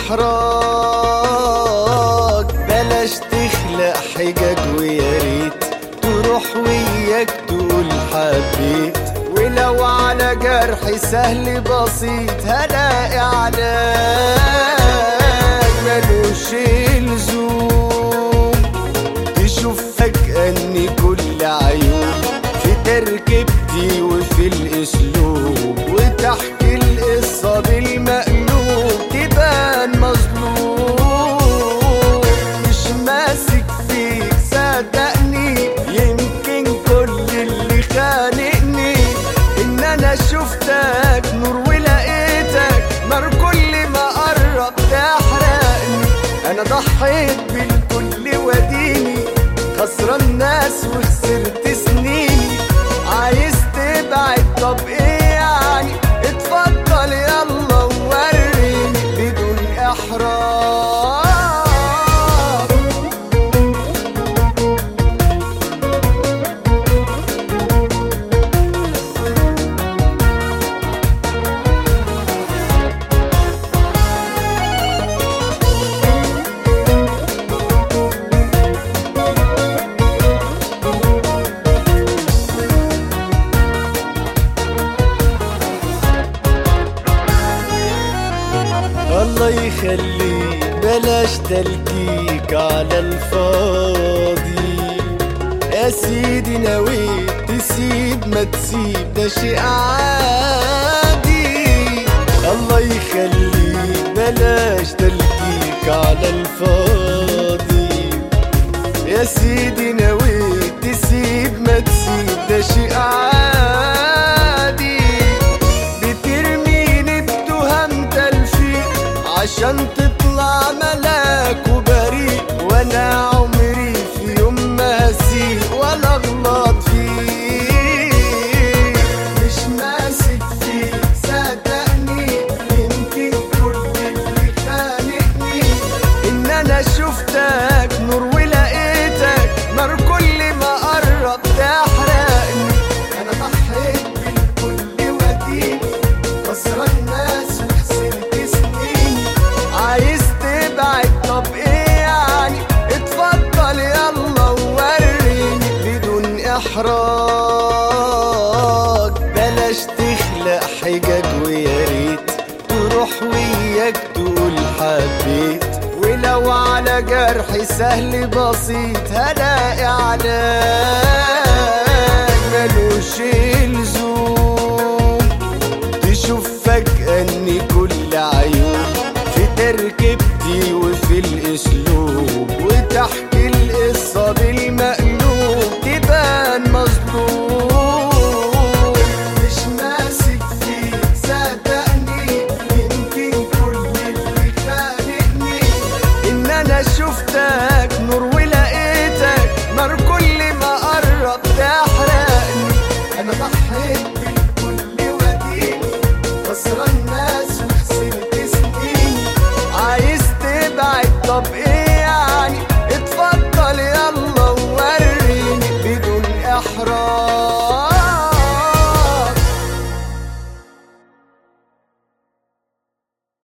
احراج، بلاش تخلق حجج وياريت تروح وياك تقول حبيت. ولو على جرح سهل بسيط هلاقي علاج، ملوش لزوم تشوف فجأة ان كل عيوب في تركيبتي وفي الاسلوب، وتحكي القصة بالمقلوب تبان مظلوم. مش ماسك فيك صدقني، يمكن كل اللي خانقني ان انا شفتك نور ولقيتك نار، كل ما قرب تحرقني. انا ضحيت بالكل وديني خسران ناس وخسرت سنيني. عايز تبعد طب ايه يعني؟ اتفضل يلا ووريني بدون احراج. الله يخليك بلاش تلكيك على الفاضي يا سيدي، نويت تسيب ما تسيب ده شيء عادي. الله يخليك بلاش تلكيك على الفاضي يا سيدي، نويت تسيب ما تسيب ده شيء عادي. بترميني بتهم تلفيق عشان تطلع ملاك وبريء، وانا عمري في يوم ما هسيء ولا اغلط فيك. مش ماسك فيك صدقني، يمكن كل اللي خانقني ان انا شفتك نور ولقيتك نار، كل ما قرب تحرقني. انا ضحيت بالكل وديني خسران ناس وخسرت سنيني. عايز تبعد طب ايه يعني؟ اتفضل يلا ووريني بدون احراج، بلاش تخلق حجج وياريت تروح وياك تقول حبيت. ولو على جرح سهل بسيط هلاقي علاج، ملوش لزوم تشوف فجأة ان كل عيوب في تركيبتي وفي الاسلوب، وتحكي القصة بالمقلوب تبان مظلوم. مش ماسك فيك صدقني، يمكن كل اللي خانقني ان انا شفتك نور ولقيتك نار، كل ما قرب تحرقني. انا ضحيت بالكل وديني خسران ناس وخسرت سنيني. عايز تبعد طب ايه يعني؟ اتفضل يلا ووريني بدون احراج.